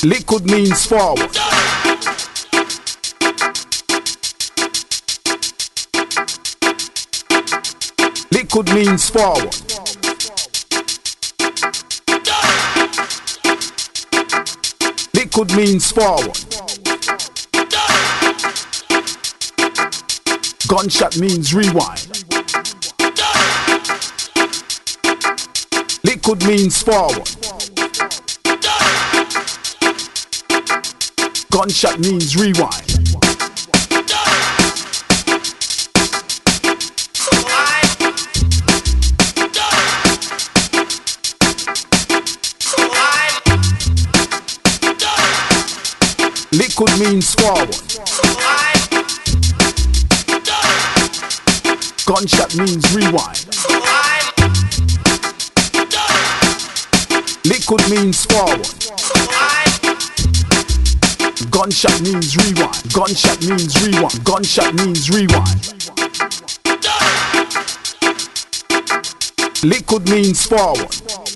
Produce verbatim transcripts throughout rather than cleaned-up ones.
Liquid means forward. Liquid means forward. Liquid means forward. Gunshot means rewind. Liquid means forward. Gunshot means rewind. Liquid means forward. Gunshot means rewind. Liquid means forward. Gunshot means rewind. Gunshot means rewind. Gunshot means rewind. Liquid means forward.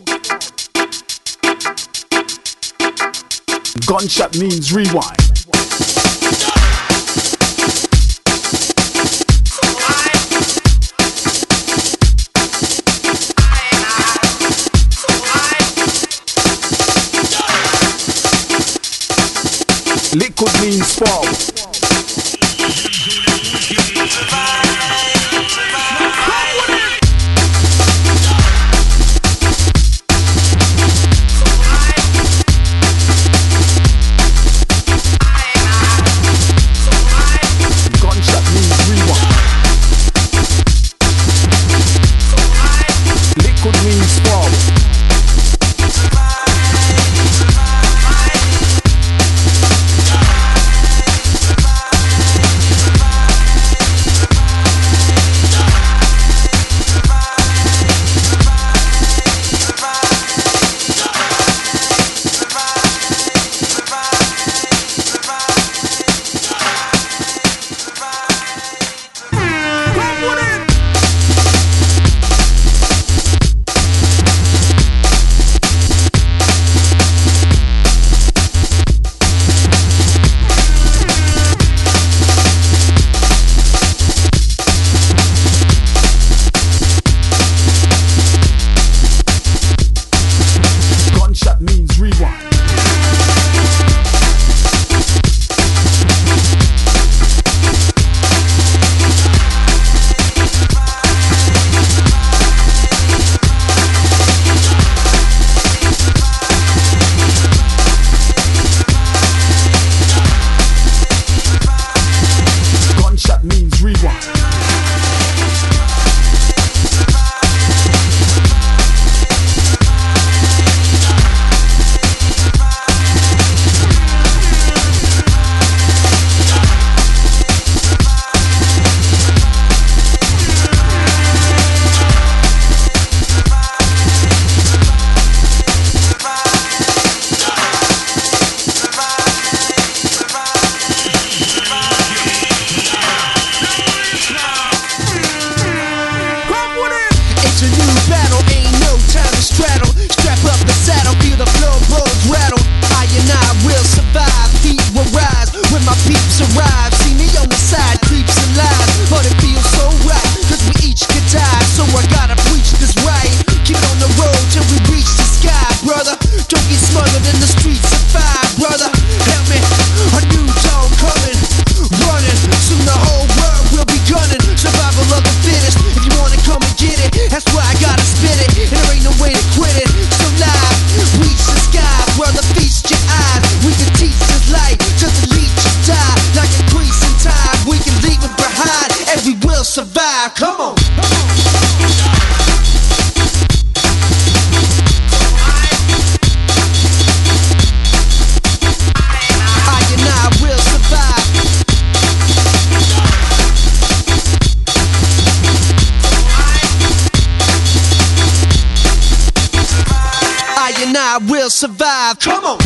Gunshot means rewind. Liquid means forward. Gunshot means rewind. Liquid means forward. I will survive. Come on.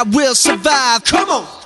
I will survive. Come on.